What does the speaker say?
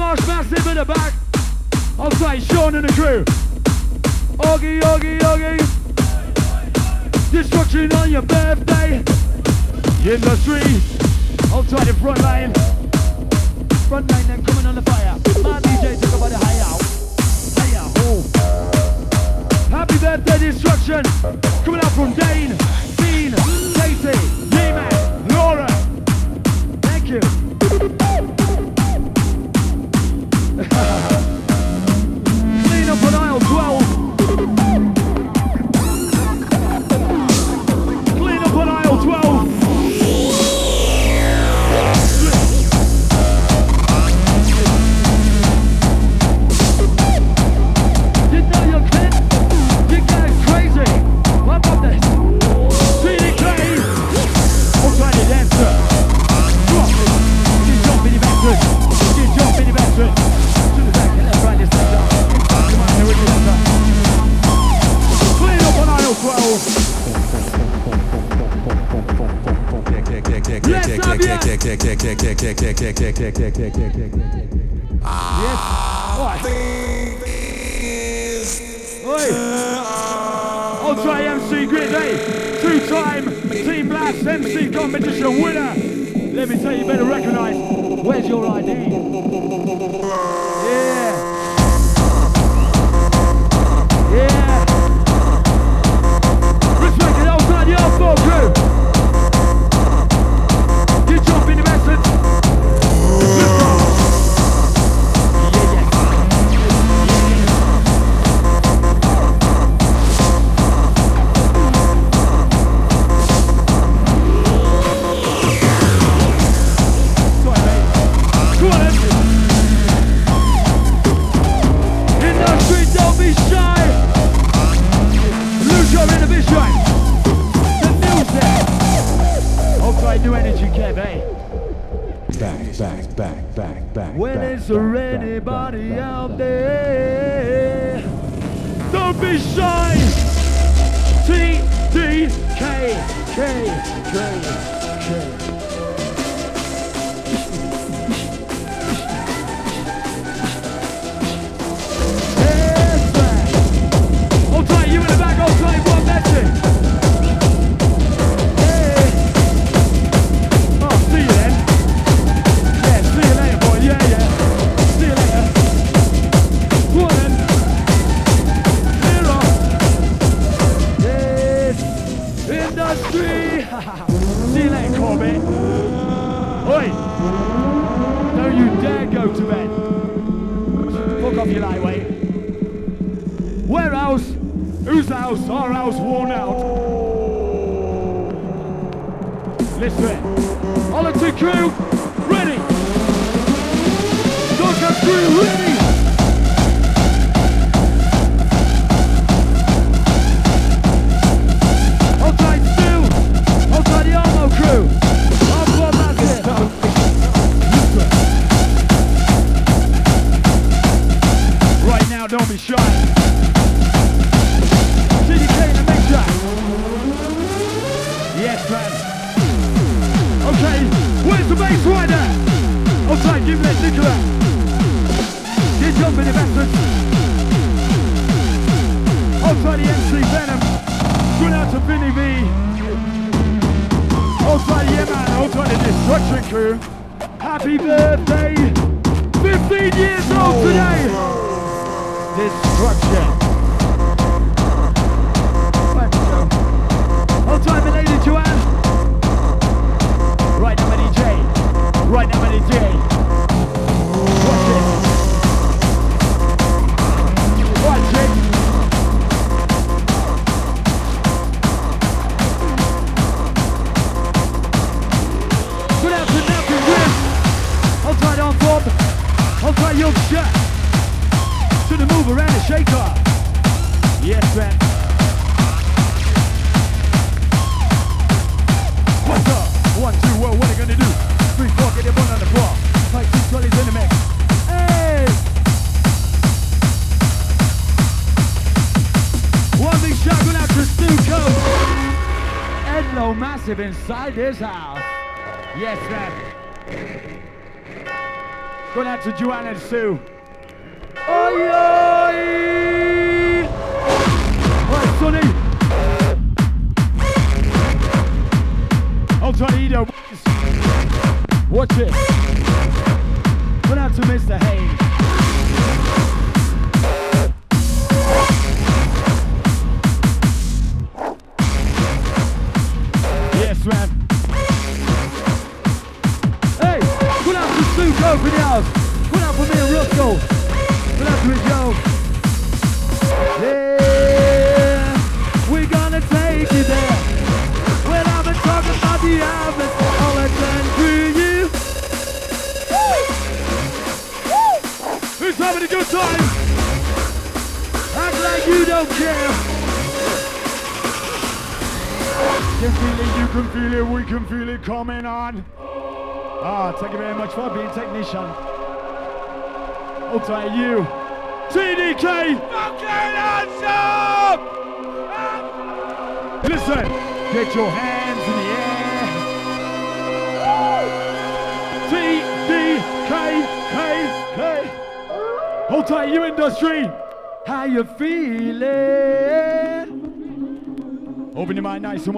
Marsh Massive in the back. I'll say Sean and the crew. Oggy, Oggy, Oggy. Destruction on your birthday. Industry. I'll try the front line. Front line then coming on the fire. My DJ took about the high out. High out. Oh. Happy birthday, Destruction. Coming out from Dane, Dean, Stacey, J-Man, Laura. Thank you. Clean up on aisle 12. Clean up on aisle 12. You know you're kid? You guys crazy. What about this? CDK. I'll try to dancer. Drop it. You jump in the backwood. You jump in the backwood. To the back and left, right, this left up. Come on, here with the left up. Clean up on aisle 12. Let's have ya. Yes. What? Oi. I'll try MC Grid, eh? Two-time Team Blast MC competition winner. Let me tell you, better recognise. Where's your ID? Yeah. Yeah. Respect it outside the R4 crew. You jump in the message. Let's go. New energy, Kev, eh? Back. When is there anybody out there? Don't be shy! T-D-K. I'll try you in the back, I'll try one message. See you later, Corbett. Oi! Don't you dare go to bed. Fuck off, you lightweight. Where else? Whose house? Our house worn out. Listen. Oliver crew, ready. Doghouse crew, ready. The Armo crew, I'll Massive. Right now, don't be shy. CDK in the mix track. Yes, man. Okay, where's the bass rider? I'll try and give that Nicola. You jump in the backwards. I'll try the MC Venom. Good out to Vinny V. I'll try the man, I'll try the Destruction crew. Happy birthday! 15 years old today! Destruction. I'll try the lady Joanne. Right now, my DJ. Right now, my DJ. Watch it. Watch it. I'll try it on top. I'll try your shot. To the move around the shaker. Yes, man. What's up? 1, 2, well, what are you gonna do? 3, 4, get your bun on the floor. Like 2 trolleys in the mix. Hey! One big shout out to Stuco. Edlo Massive inside this house. Yes, man. Going out to Joanna and Sue. Oi, oi! Right, Sonny. Hold tight, Edo. Watch it. Going out to Mr. Hayes. Yes, man. Hey, pull out to Sue, go for the house. Pull out for me and Roscoe. Pull out to it, Joe. Yeah, we're gonna take you there. Well, I've been talking about the harvest, all I can through you. Who's having a good time? Act like you don't care. You feel it, you can feel it, we can feel it coming on. Ah, thank you very much for being technician. Hold tight, you. TDK! Fucking awesome! Listen, get your hands in the air. TDK. Hold tight, you industry. How you feeling? Open your mind nice and